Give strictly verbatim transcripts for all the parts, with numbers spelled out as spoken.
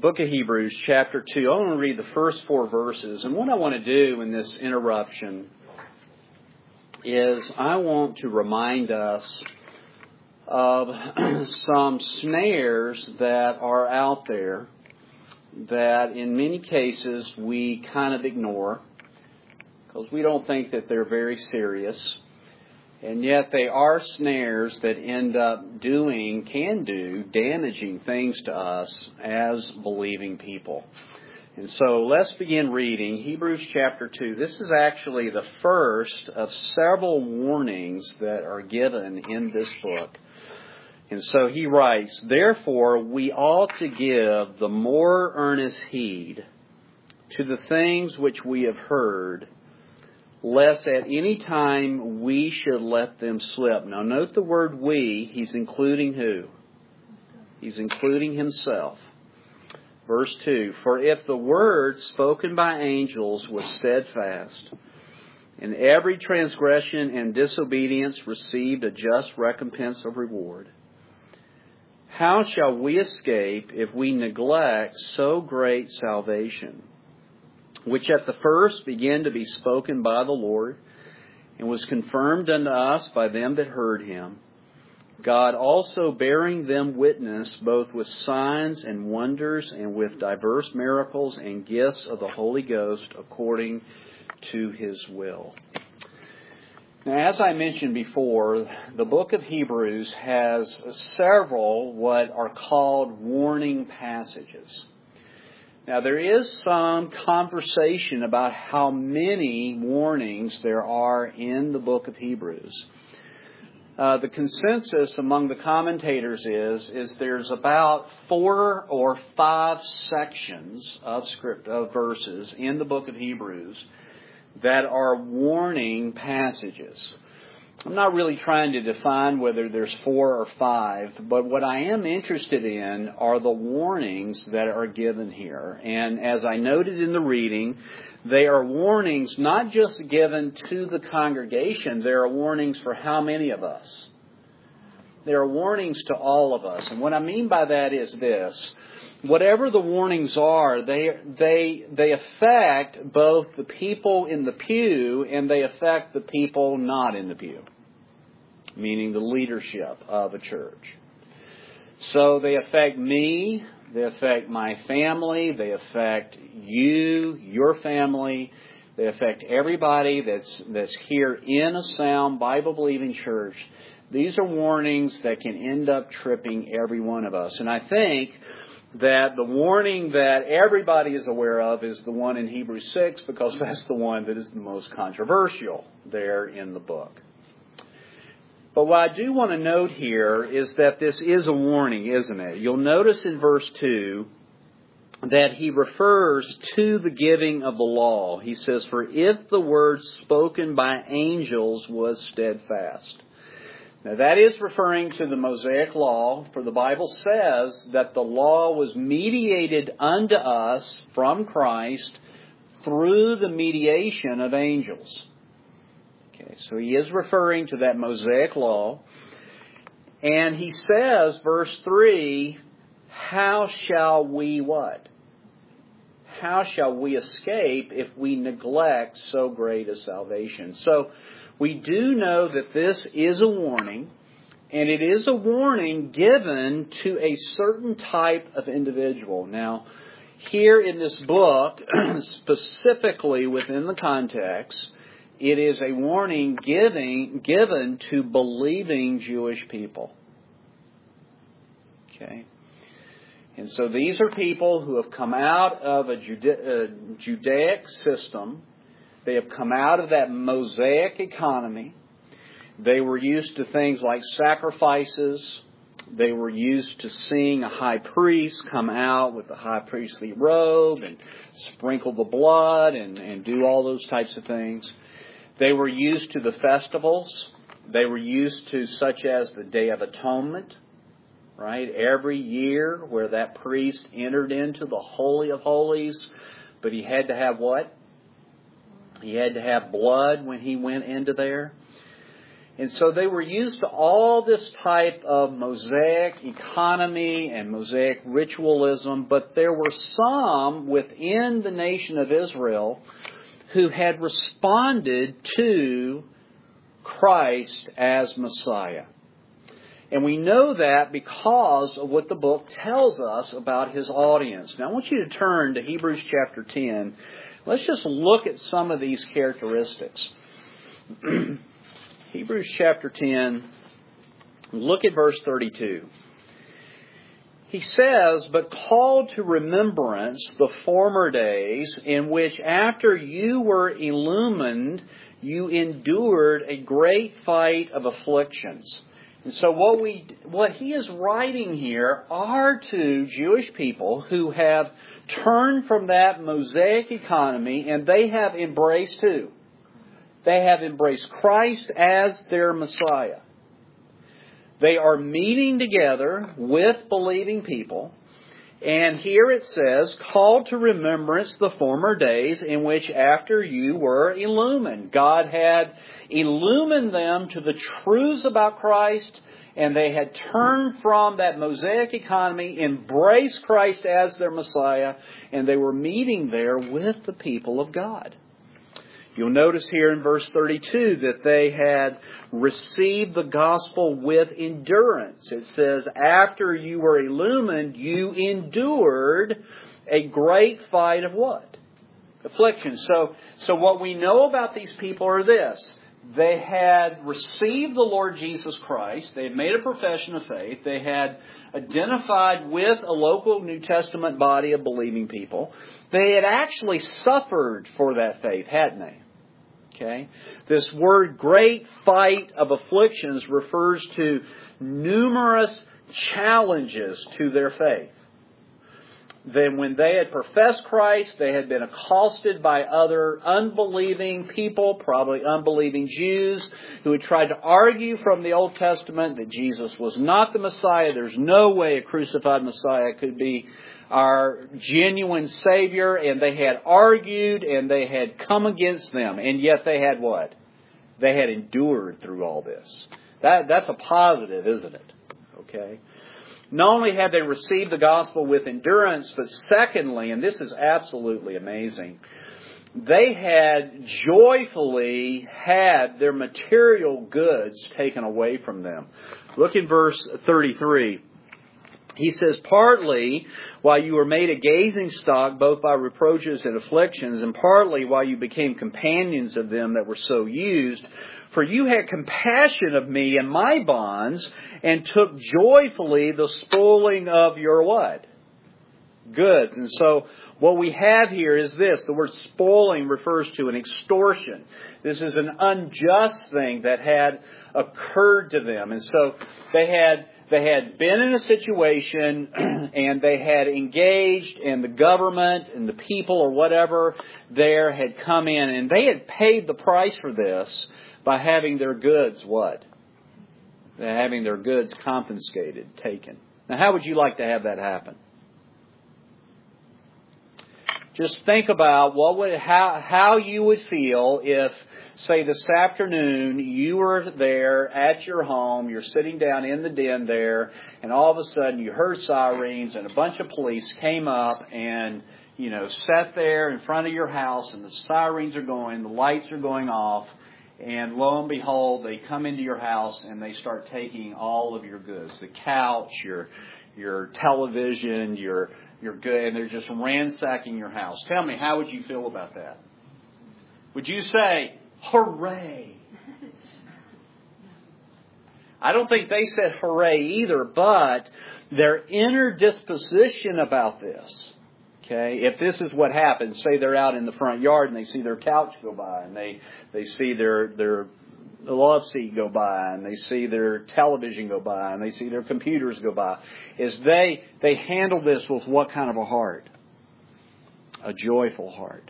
book of Hebrews, chapter two. I want to read the first four verses. And what I want to do in this interruption is I want to remind us of some snares that are out there that in many cases we kind of ignore because we don't think that they're very serious. And yet they are snares that end up doing, can do, damaging things to us as believing people. And so let's begin reading Hebrews chapter two. This is actually the first of several warnings that are given in this book. And so he writes, "Therefore we ought to give the more earnest heed to the things which we have heard, lest at any time we should let them slip." Now note the word we. He's including who? He's including himself. Verse two, "For if the word spoken by angels was steadfast, and every transgression and disobedience received a just recompense of reward, how shall we escape if we neglect so great salvation, which at the first began to be spoken by the Lord, and was confirmed unto us by them that heard him, God also bearing them witness both with signs and wonders, and with diverse miracles and gifts of the Holy Ghost according to his will." Now, as I mentioned before, the book of Hebrews has several what are called warning passages. Now, there is some conversation about how many warnings there are in the book of Hebrews. Uh, the consensus among the commentators is, is there's about four or five sections of script, of verses in the book of Hebrews that are warning passages. I'm not really trying to define whether there's four or five, but what I am interested in are the warnings that are given here. And as I noted in the reading, they are warnings not just given to the congregation, they are warnings for how many of us? They are warnings to all of us. And what I mean by that is this: whatever the warnings are, they they they affect both the people in the pew and they affect the people not in the pew, meaning the leadership of a church. So they affect me, they affect my family, they affect you, your family, they affect everybody that's that's here in a sound Bible-believing church. These are warnings that can end up tripping every one of us. And I think that the warning that everybody is aware of is the one in Hebrews six, because that's the one that is the most controversial there in the book. But what I do want to note here is that this is a warning, isn't it? You'll notice in verse two that he refers to the giving of the law. He says, "For if the word spoken by angels was steadfast." Now that is referring to the Mosaic law, for the Bible says that the law was mediated unto us from Christ through the mediation of angels. Okay, so he is referring to that Mosaic law. And he says, verse three, how shall we what? How shall we escape if we neglect so great a salvation? So we do know that this is a warning, and it is a warning given to a certain type of individual. Now, here in this book, specifically within the context, it is a warning giving, given to believing Jewish people. Okay. And so these are people who have come out of a Juda- uh, Judaic system. They have come out of that Mosaic economy. They were used to things like sacrifices. They were used to seeing a high priest come out with a high priestly robe and sprinkle the blood and, and do all those types of things. They were used to the festivals. They were used to such as the Day of Atonement, right? Every year where that priest entered into the Holy of Holies, but he had to have what? He had to have blood when he went into there. And so they were used to all this type of Mosaic economy and Mosaic ritualism, but there were some within the nation of Israel who had responded to Christ as Messiah. And we know that because of what the book tells us about His audience. Now I want you to turn to Hebrews chapter ten. Let's just look at some of these characteristics. Hebrews chapter ten, look at verse thirty-two. He says, "But call to remembrance the former days in which after you were illumined, you endured a great fight of afflictions." And so what we, what he is writing here are to Jewish people who have turned from that Mosaic economy and they have embraced who? They have embraced Christ as their Messiah. They are meeting together with believing people. And here it says, "Call to remembrance the former days in which after you were illumined." God had illumined them to the truths about Christ, and they had turned from that Mosaic economy, embraced Christ as their Messiah, and they were meeting there with the people of God. You'll notice here in verse thirty-two that they had received the gospel with endurance. It says, after you were illumined, you endured a great fight of what? Affliction. So, so what we know about these people are this. They had received the Lord Jesus Christ. They had made a profession of faith. They had identified with a local New Testament body of believing people. They had actually suffered for that faith, hadn't they? Okay. This word great fight of afflictions refers to numerous challenges to their faith. Then when they had professed Christ, they had been accosted by other unbelieving people, probably unbelieving Jews, who had tried to argue from the Old Testament that Jesus was not the Messiah. There's no way a crucified Messiah could be our genuine Savior, and they had argued and they had come against them, and yet they had what? They had endured through all this. That that's a positive, isn't it? Okay. Not only had they received the gospel with endurance, but secondly, and this is absolutely amazing, they had joyfully had their material goods taken away from them. Look in verse thirty-three. He says, "Partly while you were made a gazing stock both by reproaches and afflictions, and partly while you became companions of them that were so used, for you had compassion of me and my bonds, and took joyfully the spoiling of your" what? Goods. And so what we have here is this. The word spoiling refers to an extortion. This is an unjust thing that had occurred to them. And so they had They had been in a situation and they had engaged, and the government and the people or whatever there had come in, and they had paid the price for this by having their goods what? Having their goods confiscated, taken. Now, how would you like to have that happen? Just think about what would how how you would feel if, say, this afternoon you were there at your home, you're sitting down in the den there, and all of a sudden you heard sirens and a bunch of police came up and, you know, sat there in front of your house, and the sirens are going, the lights are going off, and lo and behold, they come into your house and they start taking all of your goods, the couch, your your television, your your good, and they're just ransacking your house. Tell me, how would you feel about that? Would you say, "Hooray"? I don't think they said hooray either, but their inner disposition about this, okay, if this is what happens, say they're out in the front yard and they see their couch go by, and they, they see their, their love seat go by, and they see their television go by, and they see their computers go by, is they, they handle this with what kind of a heart? A joyful heart.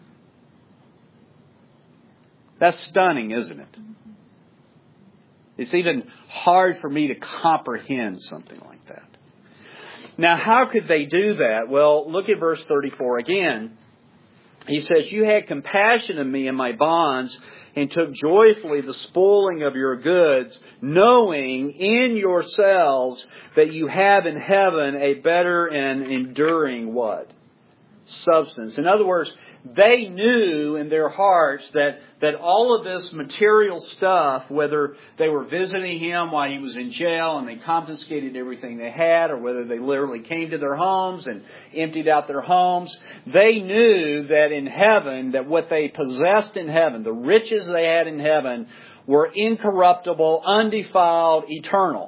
That's stunning, isn't it? It's even hard for me to comprehend something like that. Now, how could they do that? Well, look at verse thirty-four again. He says, you had compassion of me in my bonds and took joyfully the spoiling of your goods, knowing in yourselves that you have in heaven a better and enduring what? Substance. In other words, they knew in their hearts that, that all of this material stuff, whether they were visiting him while he was in jail and they confiscated everything they had, or whether they literally came to their homes and emptied out their homes, they knew that in heaven, that what they possessed in heaven, the riches they had in heaven, were incorruptible, undefiled, eternal.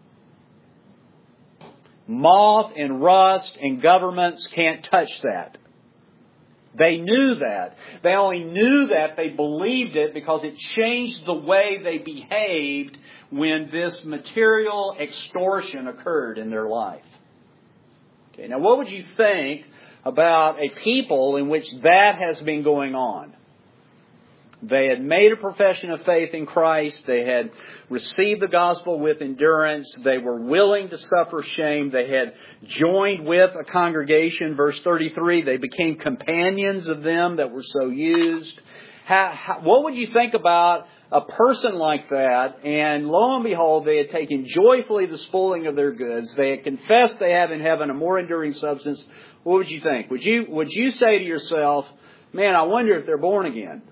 Moth and rust and governments can't touch that. They knew that. They only knew that, they believed it, because it changed the way they behaved when this material extortion occurred in their life. Okay, now what would you think about a people in which that has been going on? They had made a profession of faith in Christ. They had received the gospel with endurance. They were willing to suffer shame. They had joined with a congregation. Verse thirty-three, they became companions of them that were so used. How, how, what would you think about a person like that? And lo and behold, they had taken joyfully the spoiling of their goods. They had confessed they have in heaven a more enduring substance. What would you think? Would you, would you say to yourself, man, I wonder if they're born again?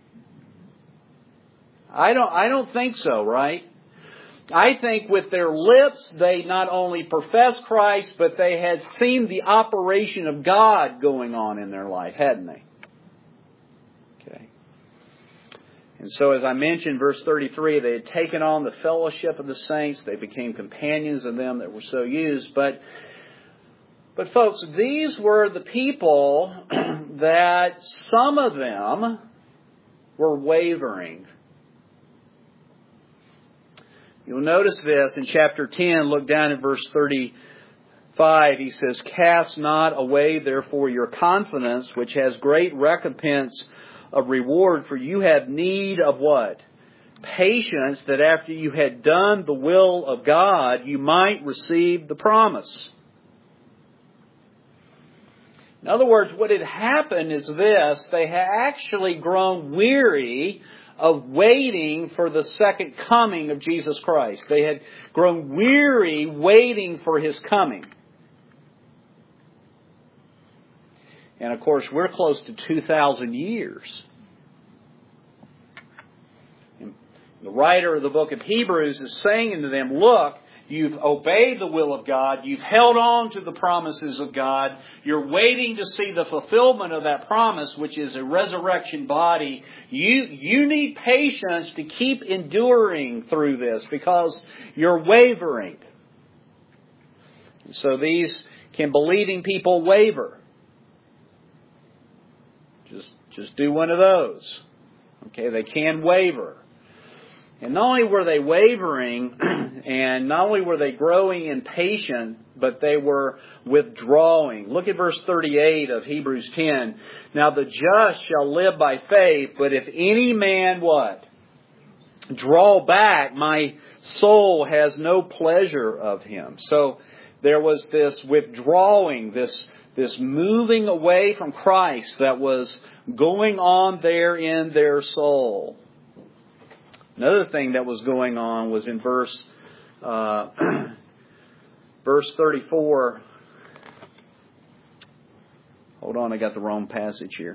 I don't, I don't think so, right? I think with their lips, they not only professed Christ, but they had seen the operation of God going on in their life, hadn't they? Okay. And so as I mentioned, verse thirty-three, they had taken on the fellowship of the saints. They became companions of them that were so used. But, but folks, these were the people that some of them were wavering. You'll notice this in chapter ten. Look down at verse thirty-five. He says, cast not away therefore your confidence, which has great recompense of reward, for you have need of what? Patience, that after you had done the will of God, you might receive the promise. In other words, what had happened is this. They had actually grown weary of waiting for the second coming of Jesus Christ. They had grown weary waiting for His coming. And of course, we're close to two thousand years. And the writer of the book of Hebrews is saying to them, look, you've obeyed the will of God. You've held on to the promises of God. You're waiting to see the fulfillment of that promise, which is a resurrection body. You, you need patience to keep enduring through this because you're wavering. So these can believing people waver. Just, just do one of those. Okay, they can waver. And not only were they wavering, and not only were they growing in patience, but they were withdrawing. Look at verse thirty-eight of Hebrews ten. Now the just shall live by faith, but if any man what? Draw back, my soul has no pleasure of him. So there was this withdrawing, this, this moving away from Christ that was going on there in their soul. Another thing that was going on was in verse uh, verse thirty-four. Hold on, I got the wrong passage here.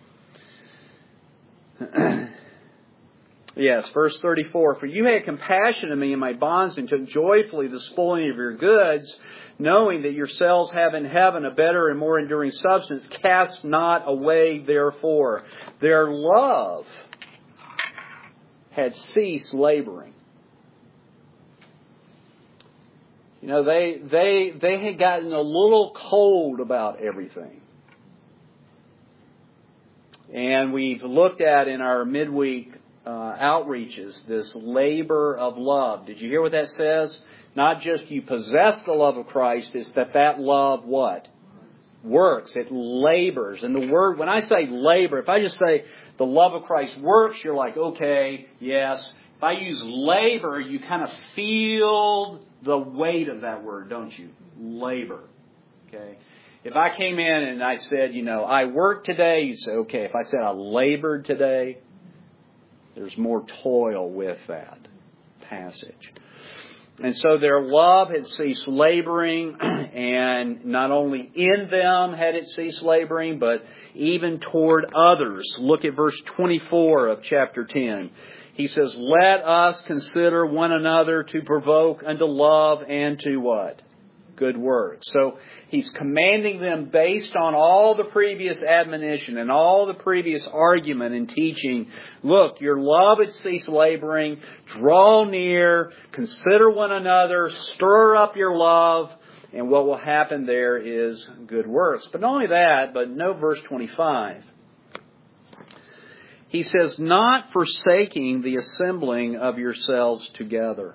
Yes, verse thirty-four. For you had compassion on me in my bonds and took joyfully the spoiling of your goods, knowing that yourselves have in heaven a better and more enduring substance. Cast not away therefore their love had ceased laboring. You know, they they they had gotten a little cold about everything. And we've looked at in our midweek uh, outreaches this labor of love. Did you hear what that says? Not just you possess the love of Christ, it's that that love what? Works. It labors. And the word, when I say labor, if I just say the love of Christ works, you're like, okay, yes. If I use labor, you kind of feel the weight of that word, don't you? Labor. Okay. If I came in and I said, you know, I worked today, you say, okay. If I said I labored today, there's more toil with that passage. And so their love had ceased laboring, and not only in them had it ceased laboring, but even toward others. Look at verse twenty-four of chapter ten. He says, let us consider one another to provoke unto love and to what? Good works. So he's commanding them based on all the previous admonition and all the previous argument and teaching. Look, your love had ceased laboring. Draw near. Consider one another. Stir up your love. And what will happen there is good works. But not only that, but note verse twenty-five. He says, not forsaking the assembling of yourselves together.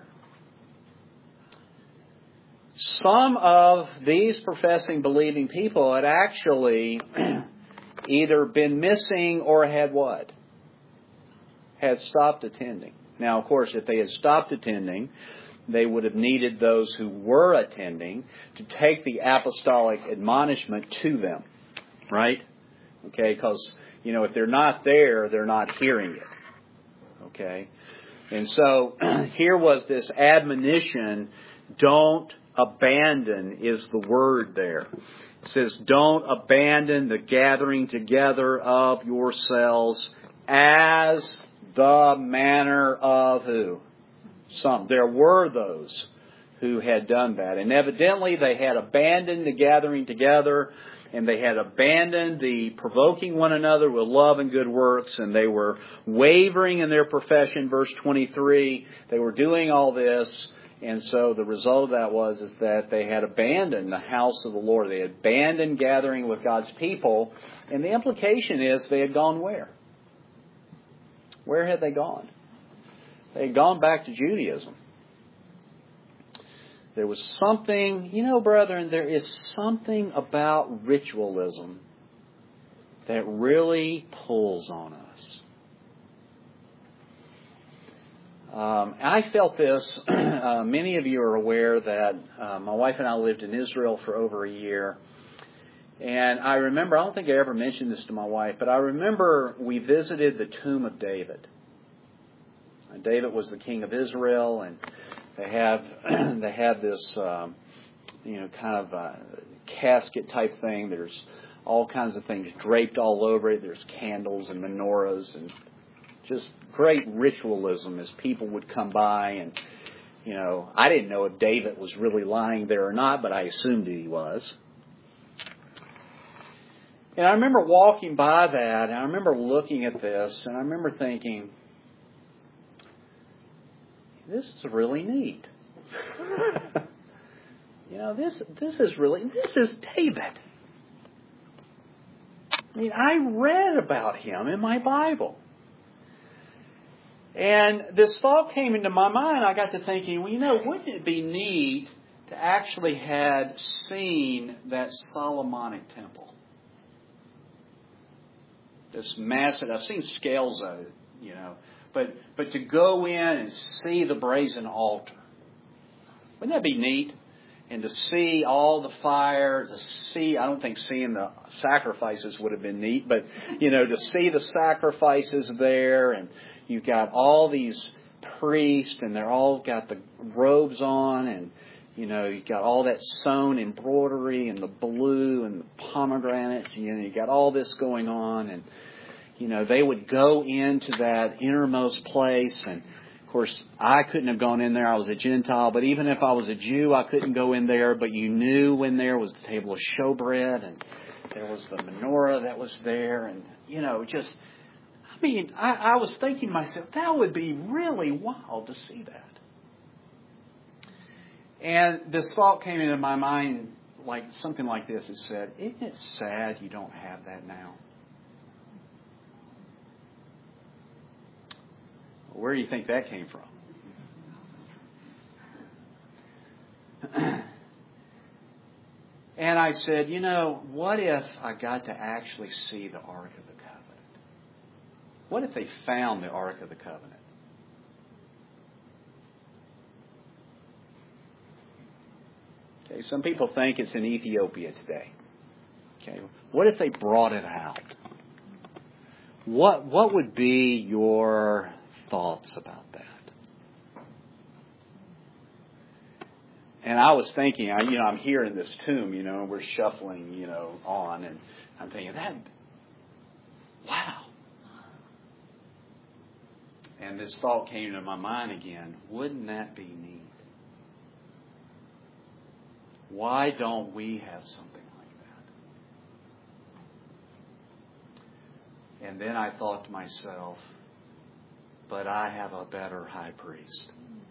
Some of these professing, believing people had actually either been missing or had what? Had stopped attending. Now, of course, if they had stopped attending, they would have needed those who were attending to take the apostolic admonishment to them. Right? Okay, because, you know, if they're not there, they're not hearing it. Okay? And so, here was this admonition, don't abandon is the word there. It says, don't abandon the gathering together of yourselves as the manner of who? Some. There were those who had done that. And evidently they had abandoned the gathering together, and they had abandoned the provoking one another with love and good works, and they were wavering in their profession. Verse twenty-three, they were doing all this. And so the result of that was is that they had abandoned the house of the Lord. They had abandoned gathering with God's people. And the implication is they had gone where? Where had they gone? They had gone back to Judaism. There was something, you know, brethren, there is something about ritualism that really pulls on us. Um, I felt this. Uh, many of you are aware that uh, my wife and I lived in Israel for over a year. And I remember, I don't think I ever mentioned this to my wife, but I remember we visited the tomb of David. And David was the king of Israel, and they have they have this, um, you know, kind of uh, casket type thing. There's all kinds of things draped all over it. There's candles and menorahs and just great ritualism as people would come by. And, you know, I didn't know if David was really lying there or not, but I assumed he was. And I remember walking by that, and I remember looking at this, and I remember thinking, this is really neat. you know, this this is really, this is David. I mean, I read about him in my Bible. And this thought came into my mind. I got to thinking, well, you know, wouldn't it be neat to actually had seen that Solomonic temple? This massive, I've seen scales of it, you know, but but to go in and see the brazen altar, wouldn't that be neat? And to see all the fire, to see, I don't think seeing the sacrifices would have been neat, but, you know, to see the sacrifices there, and you've got all these priests, and they're all got the robes on, and, you know, you've got all that sewn embroidery, and the blue, and the pomegranates, and, you know, you've got all this going on, and, you know, they would go into that innermost place, and, of course, I couldn't have gone in there. I was a Gentile, but even if I was a Jew, I couldn't go in there, but you knew when there was the table of showbread, and there was the menorah that was there, and, you know, just... I mean, I, I was thinking to myself, that would be really wild to see that. And this thought came into my mind, like something like this. It said, isn't it sad you don't have that now? Where do you think that came from? And I said, you know, what if I got to actually see the Ark of the Covenant? What if they found the Ark of the Covenant? Okay, some people think it's in Ethiopia today. Okay, what if they brought it out? What what would be your thoughts about that? And I was thinking, I, you know, I'm here in this tomb, you know, and we're shuffling, you know, on, and I'm thinking, that, wow. And this thought came to my mind again, wouldn't that be neat? Why don't we have something like that? And then I thought to myself, but I have a better high priest.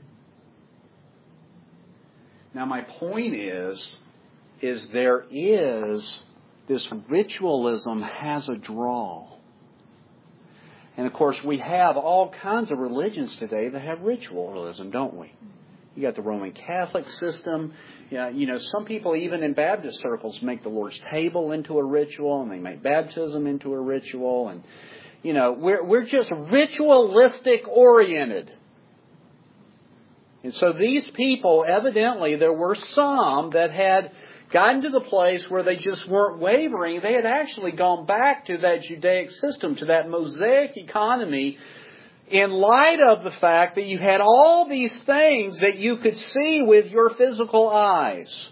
Now my point is, is there is, this ritualism has a draw. And of course we have all kinds of religions today that have ritualism, don't we? You got the Roman Catholic system. Yeah, you know, some people even in Baptist circles make the Lord's table into a ritual, and they make baptism into a ritual, and you know, we're we're just ritualistic oriented. And so these people, evidently, there were some that had gotten to the place where they just weren't wavering. They had actually gone back to that Judaic system, to that Mosaic economy, in light of the fact that you had all these things that you could see with your physical eyes.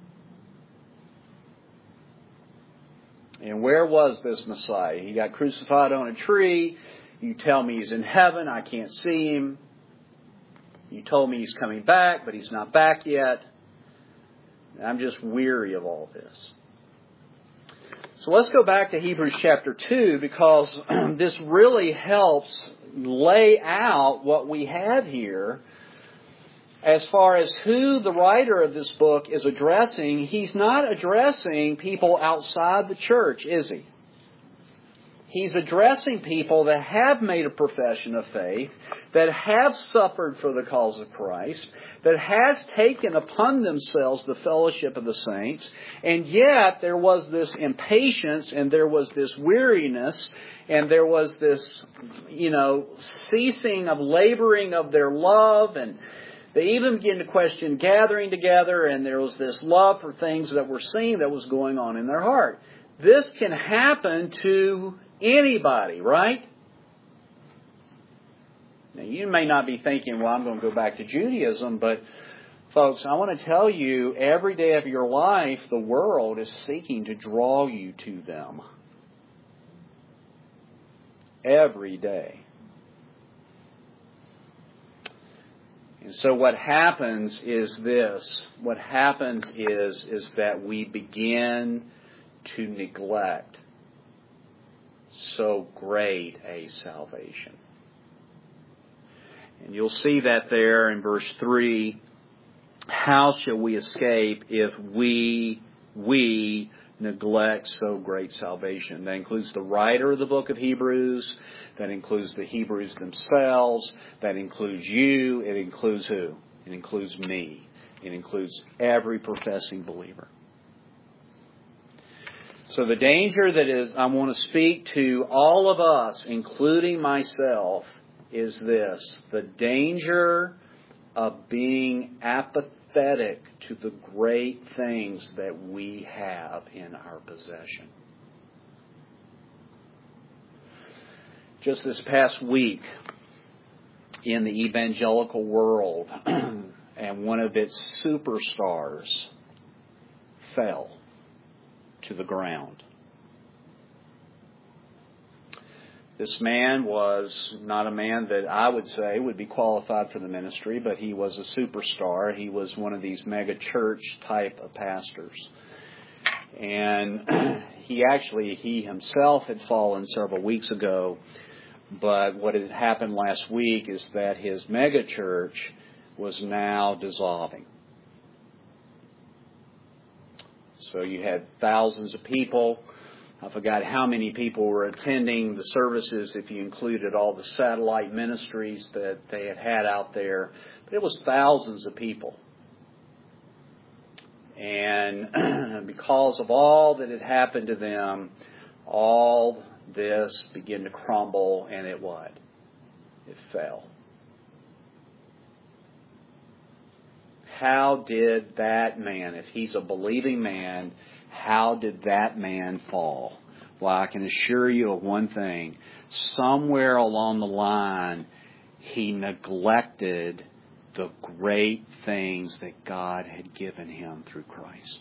And where was this Messiah? He got crucified on a tree. You tell me he's in heaven. I can't see him. You told me he's coming back, but he's not back yet. I'm just weary of all this. So let's go back to Hebrews chapter two, because this really helps lay out what we have here as far as who the writer of this book is addressing. He's not addressing people outside the church, is he? He's addressing people that have made a profession of faith, that have suffered for the cause of Christ, that has taken upon themselves the fellowship of the saints, and yet there was this impatience, and there was this weariness, and there was this, you know, ceasing of laboring of their love, and they even began to question gathering together, and there was this love for things that were seen that was going on in their heart. This can happen to anybody, right? Now, you may not be thinking, well, I'm going to go back to Judaism, but folks, I want to tell you, every day of your life, the world is seeking to draw you to them. Every day. And so what happens is this. What happens is, is that we begin to neglect so great a salvation. And you'll see that there in verse three. How shall we escape if we, we neglect so great salvation? That includes the writer of the book of Hebrews. That includes the Hebrews themselves. That includes you. It includes who? It includes me. It includes every professing believer. So the danger that is, I want to speak to all of us, including myself, is this. The danger of being apathetic to the great things that we have in our possession. Just this past week, in the evangelical world, and one of its superstars fell to the ground. This man was not a man that I would say would be qualified for the ministry, but he was a superstar. He was one of these mega church type of pastors. And he actually, he himself had fallen several weeks ago. But what had happened last week is that his mega church was now dissolving. So you had thousands of people. I forgot how many people were attending the services if you included all the satellite ministries that they had had out there. But it was thousands of people. And because of all that had happened to them, all this began to crumble, and it what? It fell. How did that man, if he's a believing man, How did that man fall? Well, I can assure you of one thing. Somewhere along the line, he neglected the great things that God had given him through Christ.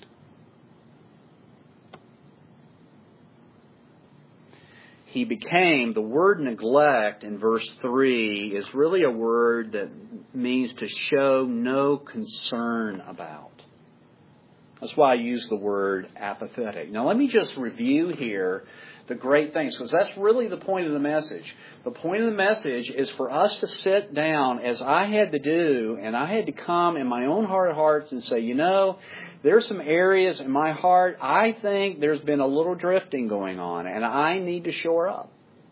He became, the word neglect in verse three is really a word that means to show no concern about. That's why I use the word apathetic. Now let me just review here the great things, because that's really the point of the message. The point of the message is for us to sit down, as I had to do, and I had to come in my own heart of hearts and say, you know, there's some areas in my heart, I think there's been a little drifting going on, and I need to shore up.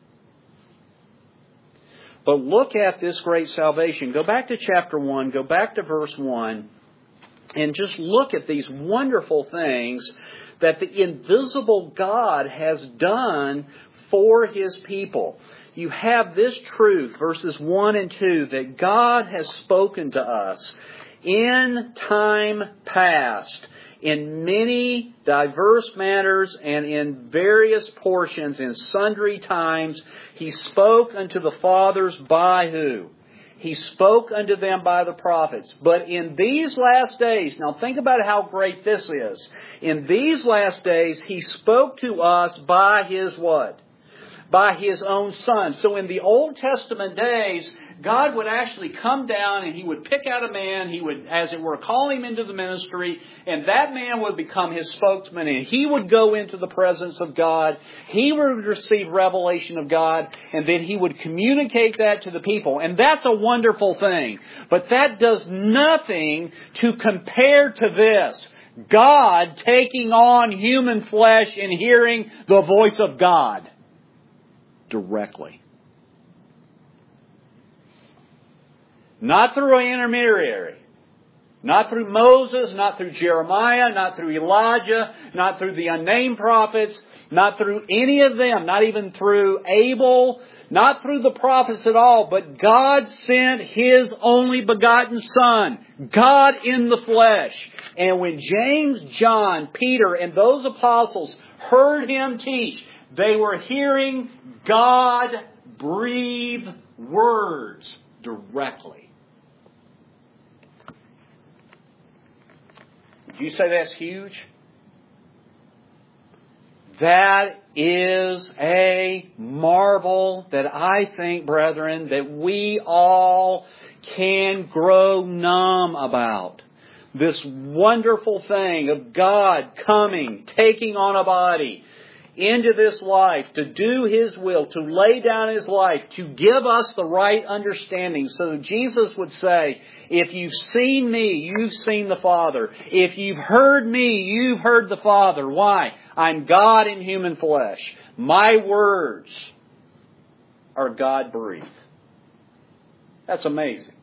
But look at this great salvation. Go back to chapter one, go back to verse one, and just look at these wonderful things that the invisible God has done for His people. You have this truth, verses one and two, that God has spoken to us in time past, in many diverse manners and in various portions, in sundry times. He spoke unto the fathers by who? He spoke unto them by the prophets. But in these last days, now think about how great this is. In these last days, He spoke to us by His what? By His own Son. So in the Old Testament days, God would actually come down and He would pick out a man. He would, as it were, call him into the ministry. And that man would become His spokesman. And he would go into the presence of God. He would receive revelation of God. And then He would communicate that to the people. And that's a wonderful thing. But that does nothing to compare to this. God taking on human flesh and hearing the voice of God directly. Not through an intermediary. Not through Moses, not through Jeremiah, not through Elijah, not through the unnamed prophets, not through any of them, not even through Abel, not through the prophets at all, but God sent His only begotten Son, God in the flesh. And when James, John, Peter, and those apostles heard Him teach, they were hearing God-breathed words directly. Did you say that's huge? That is a marvel that I think, brethren, that we all can grow numb about. This wonderful thing of God coming, taking on a body into this life to do His will, to lay down His life, to give us the right understanding. So Jesus would say, if you've seen me, you've seen the Father. If you've heard me, you've heard the Father. Why? I'm God in human flesh. My words are God-breathed. That's amazing.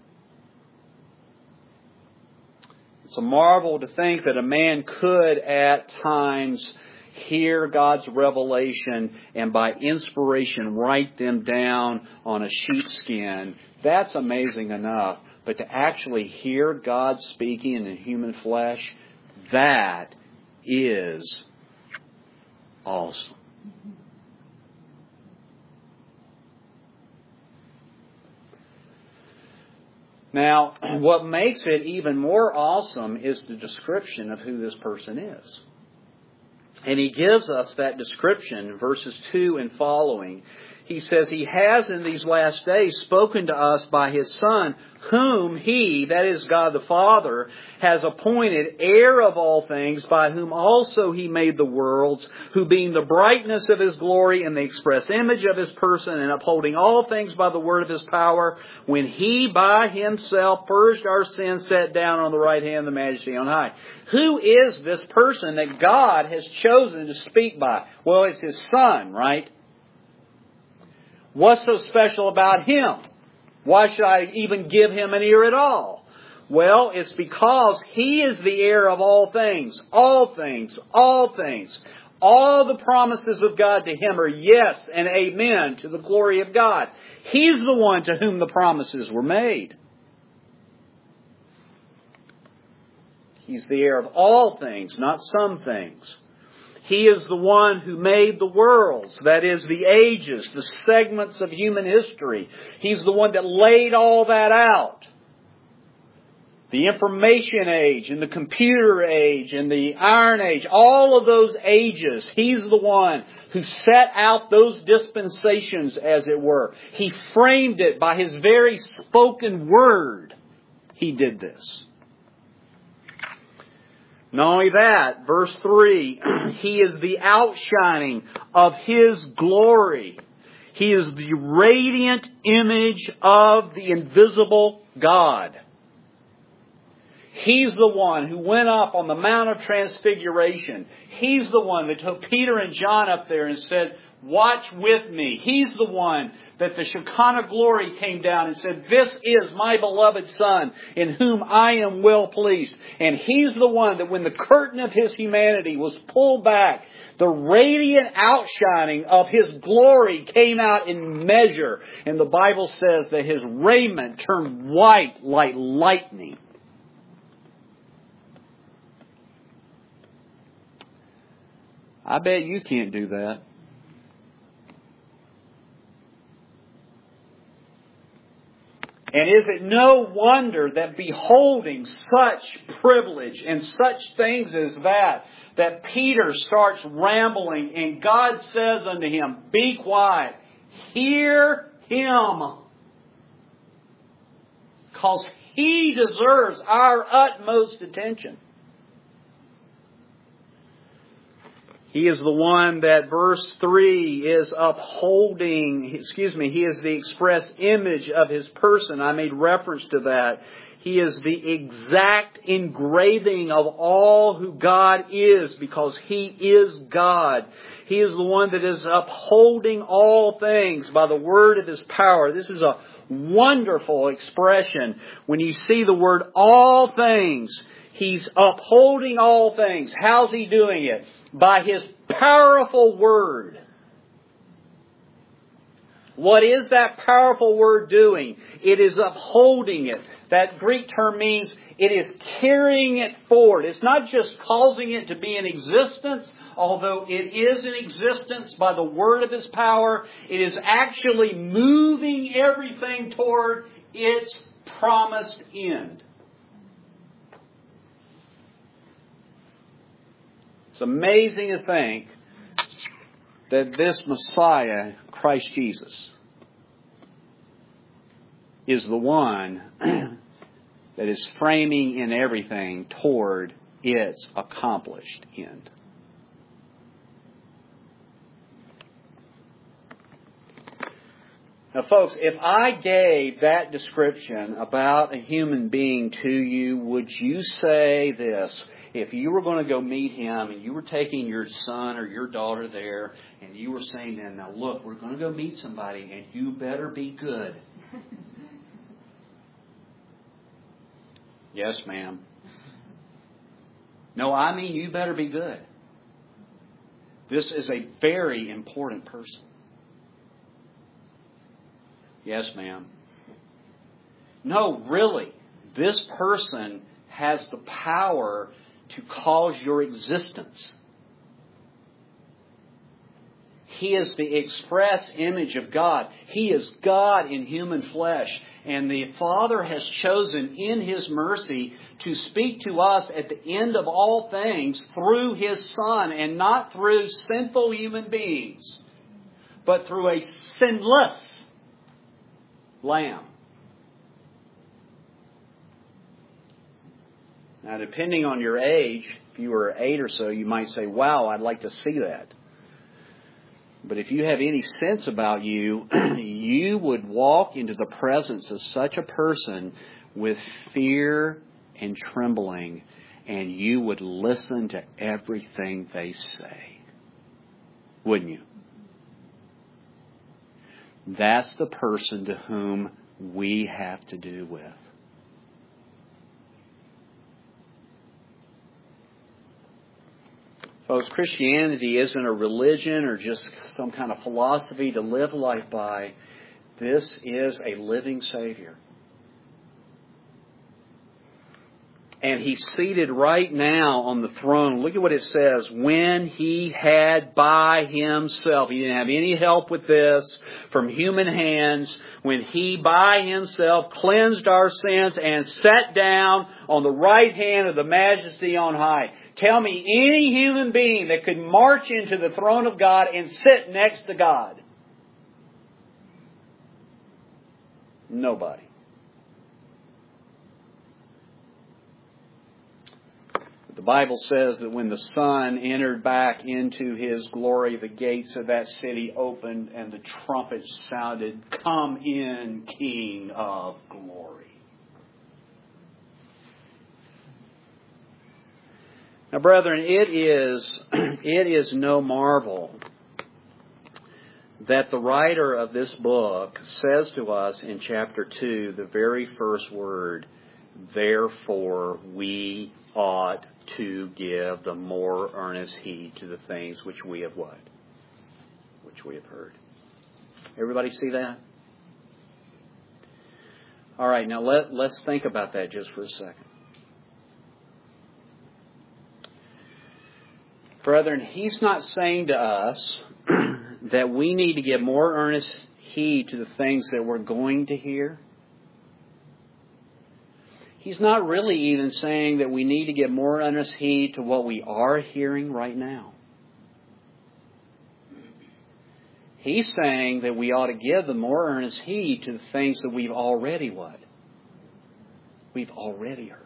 It's a marvel to think that a man could at times hear God's revelation and by inspiration write them down on a sheepskin. That's amazing enough. But to actually hear God speaking in human flesh, that is awesome. Now, what makes it even more awesome is the description of who this person is. And He gives us that description in verses two and following. He says, He has in these last days spoken to us by His Son, whom He, that is God the Father, has appointed heir of all things, by whom also He made the worlds, who being the brightness of His glory and the express image of His person, and upholding all things by the word of His power, when He by Himself purged our sins, sat down on the right hand of the Majesty on high. Who is this person that God has chosen to speak by? Well, it's His Son, right? What's so special about Him? Why should I even give Him an ear at all? Well, it's because He is the heir of all things. All things. All things. All the promises of God to Him are yes and amen to the glory of God. He's the one to whom the promises were made. He's the heir of all things, not some things. He is the one who made the worlds, that is, the ages, the segments of human history. He's the one that laid all that out. The information age and the computer age and the iron age, all of those ages, He's the one who set out those dispensations, as it were. He framed it by His very spoken word. He did this. Not only that, verse three, He is the outshining of His glory. He is the radiant image of the invisible God. He's the one who went up on the Mount of Transfiguration. He's the one that took Peter and John up there and said, watch with me. He's the one that the Shekinah glory came down and said, this is my beloved Son in whom I am well pleased. And He's the one that when the curtain of His humanity was pulled back, the radiant outshining of His glory came out in measure. And the Bible says that His raiment turned white like lightning. I bet you can't do that. And is it no wonder that beholding such privilege and such things as that, that Peter starts rambling and God says unto him, be quiet, hear Him. Because He deserves our utmost attention. He is the one that verse three is upholding, excuse me, He is the express image of His person. I made reference to that. He is the exact engraving of all who God is because He is God. He is the one that is upholding all things by the word of His power. This is a wonderful expression. When you see the word all things, He's upholding all things. How's He doing it? By His powerful word. What is that powerful word doing? It is upholding it. That Greek term means it is carrying it forward. It's not just causing it to be in existence, although it is in existence by the word of His power. It is actually moving everything toward its promised end. It's amazing to think that this Messiah, Christ Jesus, is the one that is framing in everything toward its accomplished end. Now, folks, if I gave that description about a human being to you, would you say this? If you were going to go meet Him and you were taking your son or your daughter there and you were saying to them, now look, we're going to go meet somebody and you better be good. Yes, ma'am. No, I mean you better be good. This is a very important person. Yes, ma'am. No, really, this person has the power to cause your existence. He is the express image of God. He is God in human flesh. And the Father has chosen in His mercy to speak to us at the end of all things through His Son, and not through sinful human beings, but through a sinless Lamb. Now, depending on your age, if you were eight or so, you might say, wow, I'd like to see that. But if you have any sense about you, you would walk into the presence of such a person with fear and trembling, and you would listen to everything they say. Wouldn't you? That's the person to whom we have to do with. Folks, Christianity isn't a religion or just some kind of philosophy to live life by. This is a living Savior. And He's seated right now on the throne. Look at what it says. When He had by Himself, He didn't have any help with this from human hands. When He by Himself cleansed our sins and sat down on the right hand of the Majesty on high. Tell me any human being that could march into the throne of God and sit next to God. Nobody. The Bible says that when the Son entered back into His glory, the gates of that city opened and the trumpet sounded, "Come in, King of glory." Now, brethren, it is, it is no marvel that the writer of this book says to us in chapter two, the very first word, "Therefore we ought to give the more earnest heed to the things which we have what? Which we have heard." Everybody see that? All right, now let, let's think about that just for a second. Brethren, He's not saying to us that we need to give more earnest heed to the things that we're going to hear. He's not really even saying that we need to give more earnest heed to what we are hearing right now. He's saying that we ought to give the more earnest heed to the things that we've already what? We've already heard.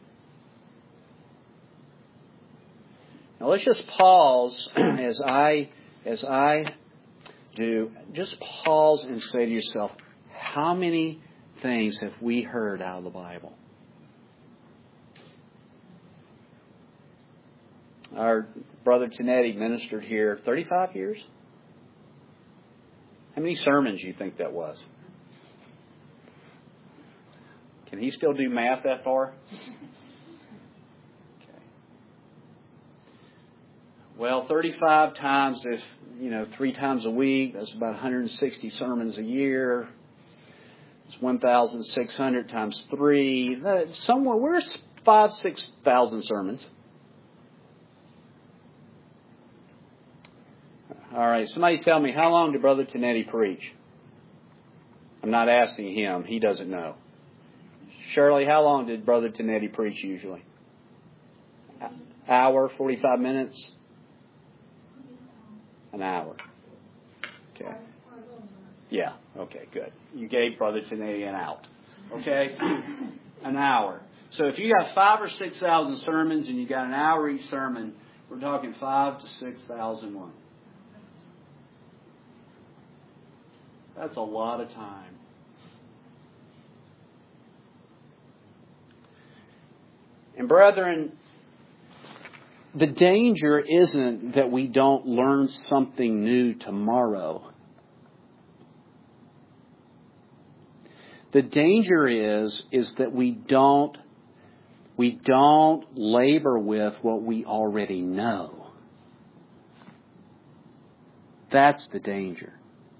Now let's just pause as I as I do. Just pause and say to yourself, how many things have we heard out of the Bible? Our brother Tinetti ministered here thirty-five years. How many sermons do you think that was? Can he still do math that far? Okay. Well, thirty-five times, if you know, three times a week, that's about one hundred sixty sermons a year. It's one thousand six hundred times three. Somewhere, where's five, six thousand sermons? All right, somebody tell me, how long did Brother Tinetti preach? I'm not asking him. He doesn't know. Shirley, how long did Brother Tinetti preach usually? Hour, forty-five minutes? An hour. Okay. Yeah, okay, good. You gave Brother Tinetti an out. Okay? An hour. So if you got five or six thousand sermons and you got an hour each sermon, we're talking five to six thousand one. That's a lot of time. And brethren, the danger isn't that we don't learn something new tomorrow. The danger is, is that we don't, we don't labor with what we already know. That's the danger.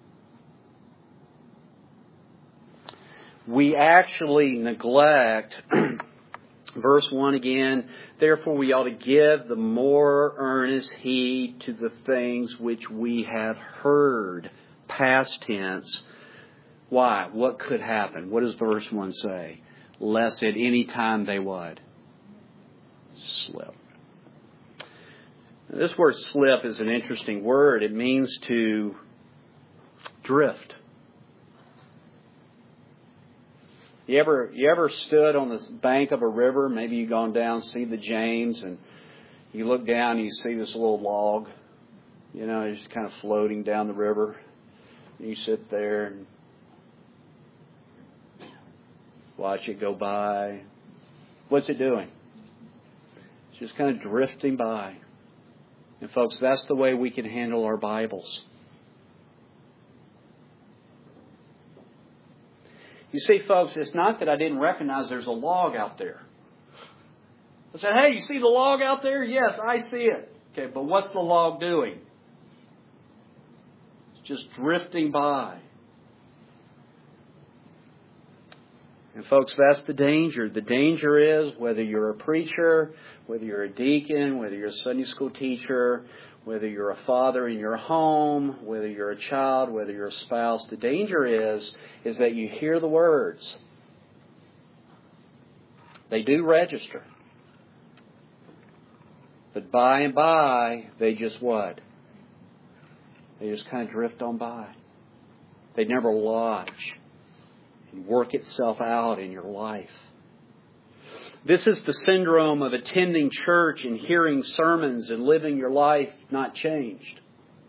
We actually neglect, verse one again, therefore we ought to give the more earnest heed to the things which we have heard, past tense. Why? What could happen? What does verse one say? Lest at any time they what? Slip. This word slip is an interesting word. It means to drift. You ever you ever stood on the bank of a river? Maybe you've gone down, see the James, and you look down and you see this little log. You know, it's just kind of floating down the river. And you sit there and watch it go by. What's it doing? It's just kind of drifting by. And folks, that's the way we can handle our Bibles. You see, folks, it's not that I didn't recognize there's a log out there. I said, hey, you see the log out there? Yes, I see it. Okay, but what's the log doing? It's just drifting by. And folks, that's the danger. The danger is whether you're a preacher, whether you're a deacon, whether you're a Sunday school teacher, whether you're a father in your home, whether you're a child, whether you're a spouse, the danger is, is that you hear the words. They do register. But by and by, they just what? They just kind of drift on by. They never lodge and work itself out in your life. This is the syndrome of attending church and hearing sermons and living your life not changed.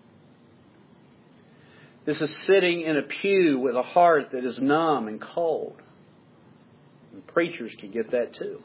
This is sitting in a pew with a heart that is numb and cold. And preachers can get that too.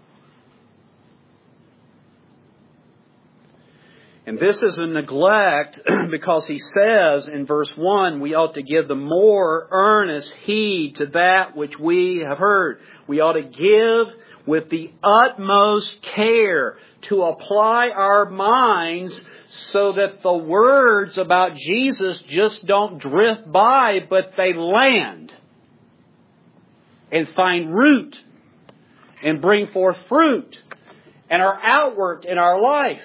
And this is a neglect because he says in verse one, we ought to give the more earnest heed to that which we have heard. We ought to give with the utmost care to apply our minds so that the words about Jesus just don't drift by, but they land and find root and bring forth fruit and are outworked in our life.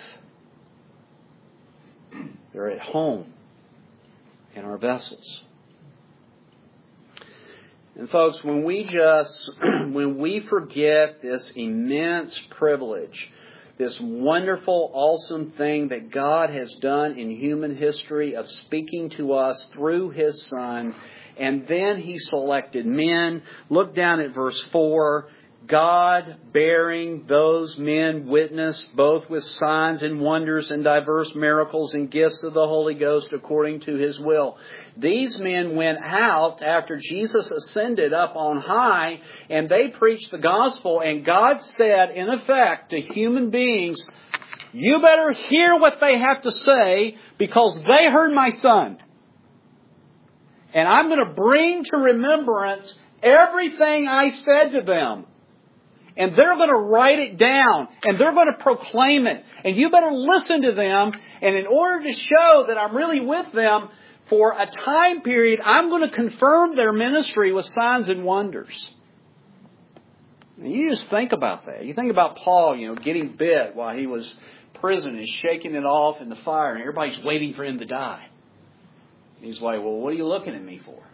They're at home in our vessels. And folks, when we just, when we forget this immense privilege, this wonderful, awesome thing that God has done in human history of speaking to us through His Son, and then He selected men. Look down at verse four. God bearing those men witness both with signs and wonders and diverse miracles and gifts of the Holy Ghost according to His will. These men went out after Jesus ascended up on high, and they preached the gospel, and God said, in effect, to human beings, you better hear what they have to say because they heard my Son. And I'm going to bring to remembrance everything I said to them. And they're going to write it down. And they're going to proclaim it. And you better listen to them. And in order to show that I'm really with them for a time period, I'm going to confirm their ministry with signs and wonders. And you just think about that. You think about Paul, you know, getting bit while he was in prison and shaking it off in the fire. And everybody's waiting for him to die. And he's like, well, what are you looking at me for?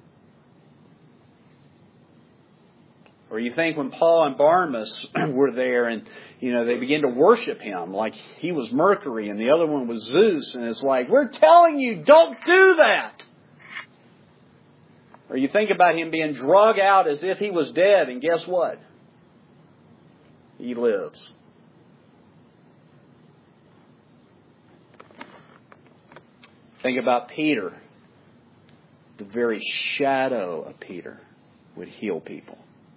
Or you think when Paul and Barnabas were there and, you know, they began to worship him like he was Mercury and the other one was Zeus. And it's like, we're telling you, don't do that. Or you think about him being drug out as if he was dead. And guess what? He lives. Think about Peter. The very shadow of Peter would heal people.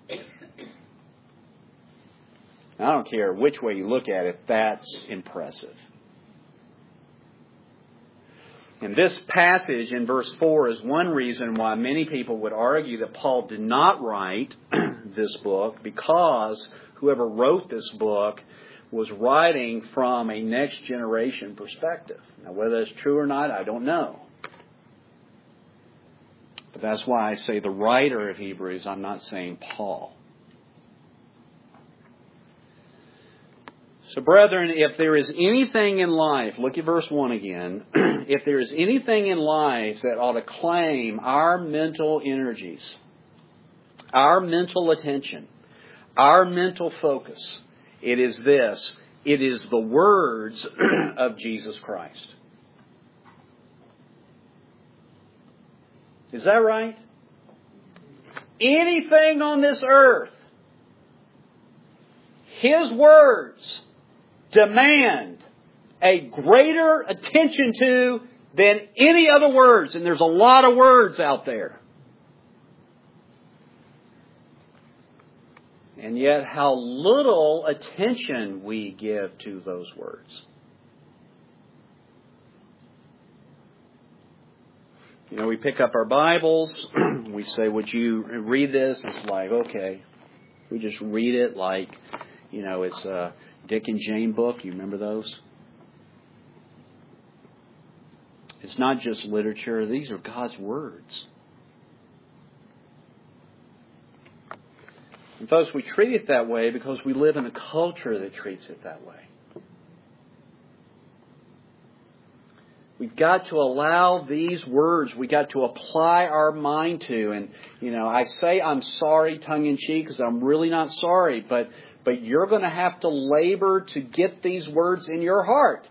I don't care which way you look at it, that's impressive. And this passage in verse four is one reason why many people would argue that Paul did not write this book, because whoever wrote this book was writing from a next generation perspective. Now, whether that's true or not, I don't know. But that's why I say the writer of Hebrews, I'm not saying Paul. So, brethren, if there is anything in life, look at verse one again. If there is anything in life that ought to claim our mental energies, our mental attention, our mental focus, it is this. It is the words of Jesus Christ. Is that right? Anything on this earth, His words demand a greater attention to than any other words. And there's a lot of words out there. And yet how little attention we give to those words. You know, we pick up our Bibles. We say, would you read this? It's like, okay. We just read it like, you know, it's a Dick and Jane book. You remember those? It's not just literature. These are God's words. And folks, we treat it that way because we live in a culture that treats it that way. We've got to allow these words, we've got to apply our mind to. And, you know, I say I'm sorry tongue-in-cheek because I'm really not sorry. But, but you're going to have to labor to get these words in your heart.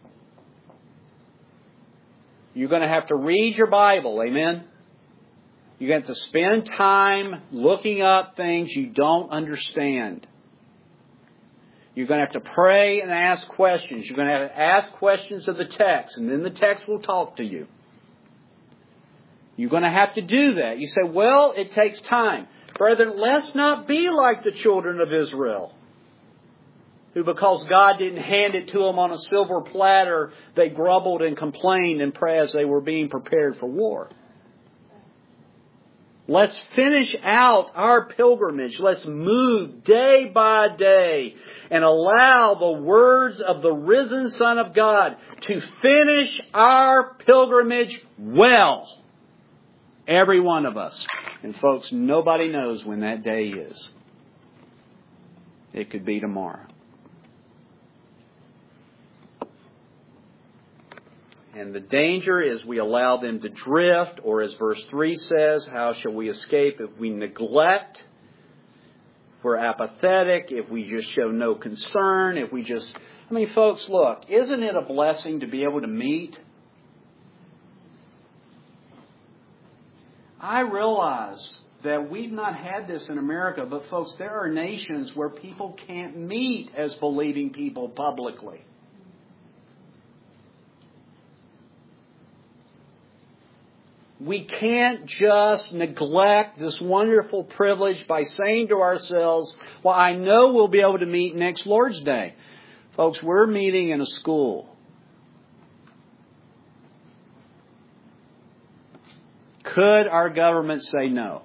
You're going to have to read your Bible. Amen? You're going to have to spend time looking up things you don't understand. You're going to have to pray and ask questions. You're going to have to ask questions of the text, and then the text will talk to you. You're going to have to do that. You say, well, it takes time. Brethren, let's not be like the children of Israel, who, because God didn't hand it to them on a silver platter, they grumbled and complained and prayed as they were being prepared for war. Let's finish out our pilgrimage. Let's move day by day and allow the words of the risen Son of God to finish our pilgrimage well. Every one of us. And folks, nobody knows when that day is. It could be tomorrow. And the danger is we allow them to drift, or as verse three says, how shall we escape if we neglect, if we're apathetic, if we just show no concern, if we just... I mean, folks, look, isn't it a blessing to be able to meet? I realize that we've not had this in America, but folks, there are nations where people can't meet as believing people publicly. We can't just neglect this wonderful privilege by saying to ourselves, well, I know we'll be able to meet next Lord's Day. Folks, we're meeting in a school. Could our government say no?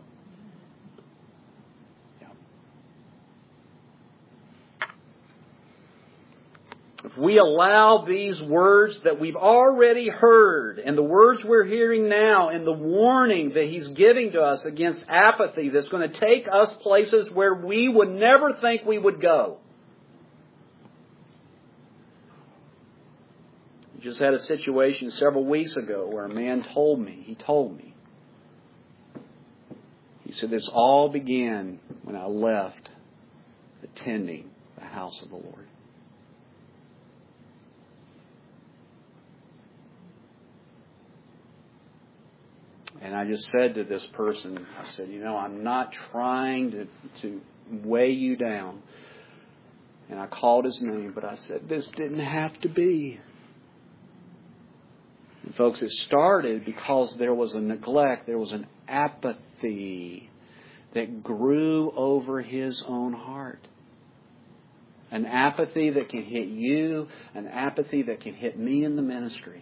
If we allow these words that we've already heard, and the words we're hearing now, and the warning that He's giving to us against apathy that's going to take us places where we would never think we would go. We just had a situation several weeks ago where a man told me, he told me, he said, this all began when I left attending the house of the Lord. And I just said to this person, I said, you know, I'm not trying to, to weigh you down. And I called his name, but I said, this didn't have to be. And folks, it started because there was a neglect, there was an apathy that grew over his own heart. An apathy that can hit you, an apathy that can hit me in the ministry.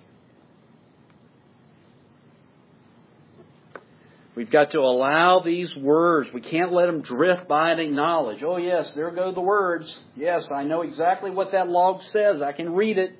We've got to allow these words. We can't let them drift by and acknowledge, oh yes, there go the words. Yes, I know exactly what that log says. I can read it.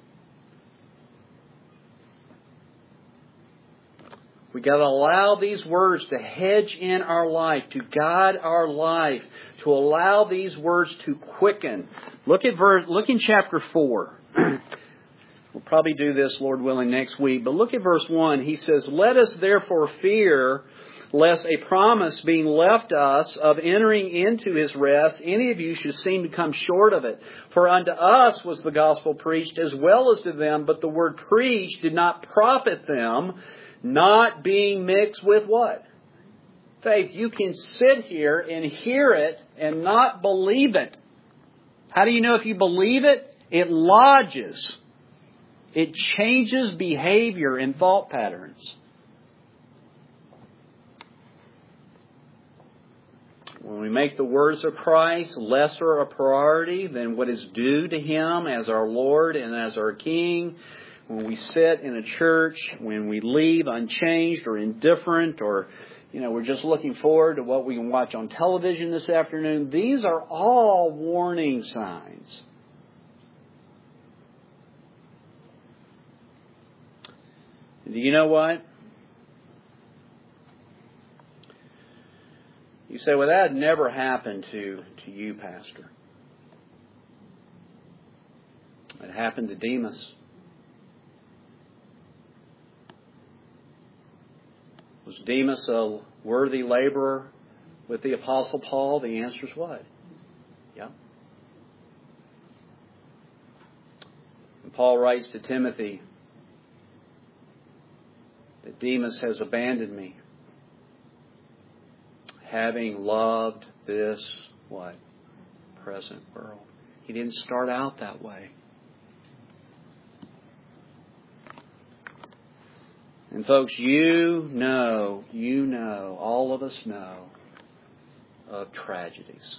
We've got to allow these words to hedge in our life, to guide our life, to allow these words to quicken. Look at verse, look in chapter four. We'll probably do this, Lord willing, next week. But look at verse one. He says, let us therefore fear, lest a promise being left us of entering into His rest, any of you should seem to come short of it. For unto us was the gospel preached as well as to them, but the word preached did not profit them, not being mixed with what? Faith. You can sit here and hear it and not believe it. How do you know if you believe it? It lodges. It changes behavior and thought patterns. When we make the words of Christ lesser a priority than what is due to Him as our Lord and as our King, when we sit in a church, when we leave unchanged or indifferent, or, you know, we're just looking forward to what we can watch on television this afternoon, these are all warning signs. Do you know what? You say, well, that never happened to, to you, Pastor. It happened to Demas. Was Demas a worthy laborer with the Apostle Paul? The answer is what? Yeah. And Paul writes to Timothy that Demas has abandoned me, having loved this, what? Present world. He didn't start out that way. And folks, you know, you know, all of us know of tragedies.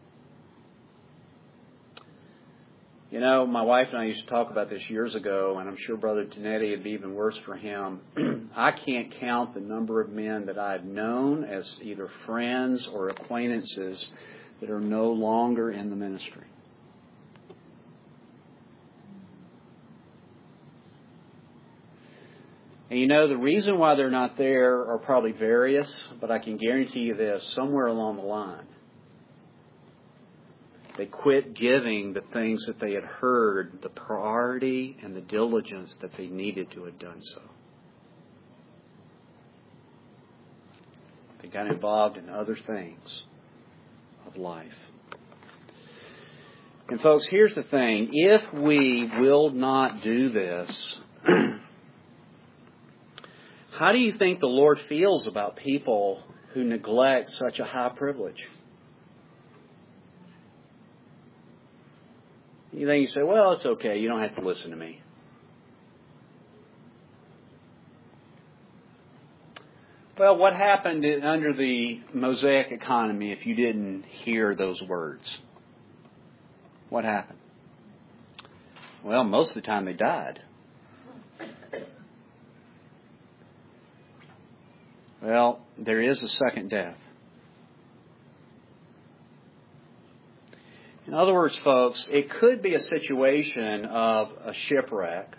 You know, my wife and I used to talk about this years ago, and I'm sure Brother Tonetti would be even worse for him. I can't count the number of men that I've known as either friends or acquaintances that are no longer in the ministry. And you know, the reason why they're not there are probably various, but I can guarantee you this, somewhere along the line, they quit giving the things that they had heard the priority and the diligence that they needed to have done so. They got involved in other things of life. And folks, here's the thing. If we will not do this, how do you think the Lord feels about people who neglect such a high privilege? You think you say, well, it's okay. You don't have to listen to me. Well, what happened under the Mosaic economy if you didn't hear those words? What happened? Well, most of the time they died. Well, there is a second death. In other words, folks, it could be a situation of a shipwreck,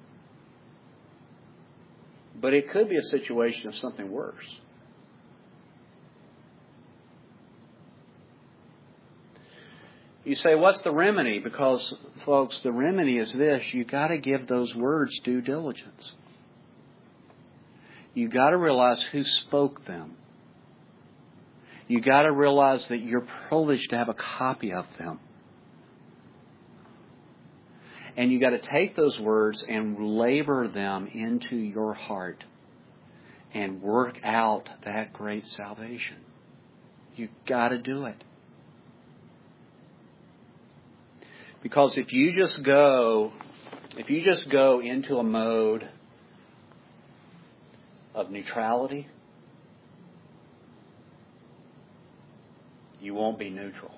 but it could be a situation of something worse. You say, what's the remedy? Because, folks, the remedy is this. You've got to give those words due diligence. You've got to realize who spoke them. You've got to realize that you're privileged to have a copy of them. And you've got to take those words and labor them into your heart and work out that great salvation. You've got to do it. Because if you just go, if you just go into a mode of neutrality, you won't be neutral.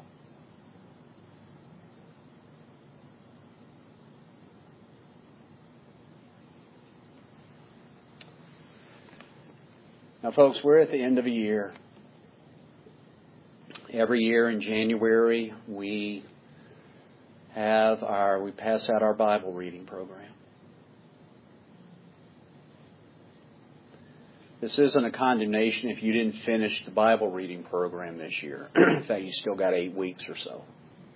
Now, folks, we're at the end of a year. Every year in January, we have our, we pass out our Bible reading program. This isn't a condemnation if you didn't finish the Bible reading program this year. In fact, you still got eight weeks or so.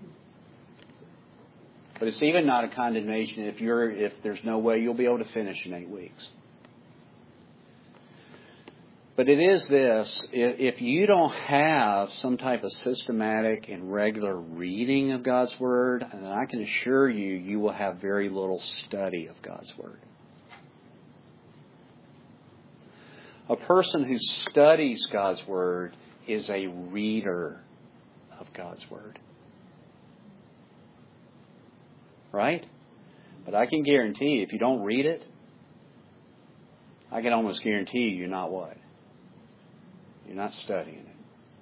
But it's even not a condemnation if you're if there's no way you'll be able to finish in eight weeks. But it is this, if you don't have some type of systematic and regular reading of God's Word, then I can assure you, you will have very little study of God's Word. A person who studies God's Word is a reader of God's Word. Right? But I can guarantee if you don't read it, I can almost guarantee you you're not what? You're not studying it.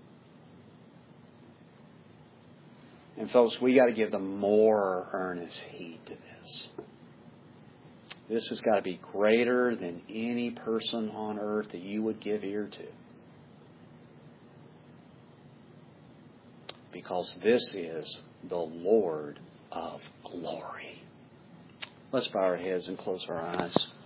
And folks, we got to give them more earnest heed to this. This has got to be greater than any person on earth that you would give ear to. Because this is the Lord of glory. Let's bow our heads and close our eyes.